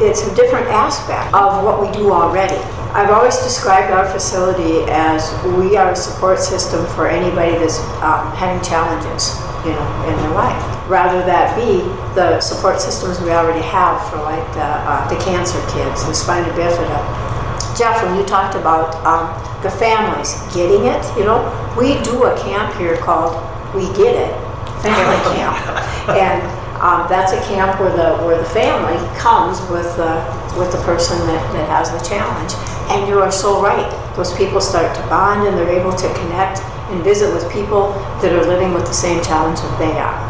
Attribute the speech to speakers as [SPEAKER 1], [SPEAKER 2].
[SPEAKER 1] it's a different aspect of what we do already. I've always described our facility as we are a support system for anybody that's having challenges, in their life. Rather that be the support systems we already have for like the cancer kids, the spina bifida. Jeff, when you talked about the families getting it, we do a camp here called We Get It Family Camp, and that's a camp where the family comes with the person that has the challenge. And you are so right. Those people start to bond and they're able to connect and visit with people that are living with the same challenge that they are.